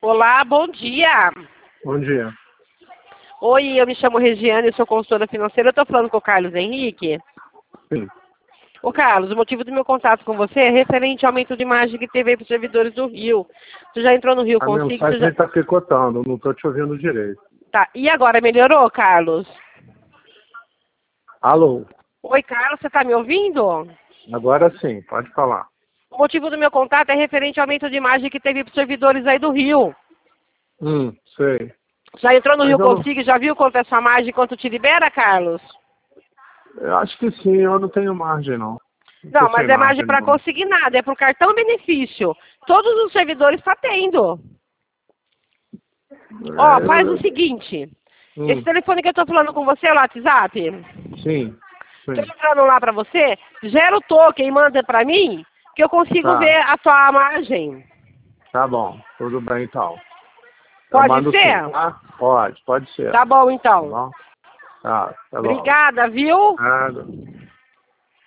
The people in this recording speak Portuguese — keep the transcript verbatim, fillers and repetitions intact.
Olá, bom dia. Bom dia. Oi, eu me chamo Regiane, eu sou consultora financeira. Eu estou falando com o Carlos Henrique. Sim. Ô, Carlos, o motivo do meu contato com você é referente ao aumento de imagem que teve aí para os servidores do Rio. Você já entrou no Rio A Consigo? mensagem Já... está picotando, não estou te ouvindo direito. Tá, e agora melhorou, Carlos? Alô? Oi, Carlos, você está me ouvindo? Agora sim, pode falar. O motivo do meu contato é referente ao aumento de imagem que teve para os servidores aí do Rio. Hum, sei. Já entrou no Mas Rio eu não- Consigo? Já viu quanto é essa margem, quanto te libera, Carlos? Eu acho que sim, eu não tenho margem, não. Não, Tô mas sem é margem para não. conseguir nada, é para o cartão benefício. Todos os servidores estão tendo. Ó, É, eu, faz o eu- seguinte. Esse hum, telefone que eu estou falando com você é o WhatsApp? sim, Estou sim. entrando lá para você, gera o token e manda para mim, que eu consigo Tá, ver a tua margem. tá bom. Tudo bem, então. Eu Pode mando sim, ser? tá? Pode, pode ser. Tá bom, Tá então. bom? Tá, tá bom. Obrigada, viu? Nada.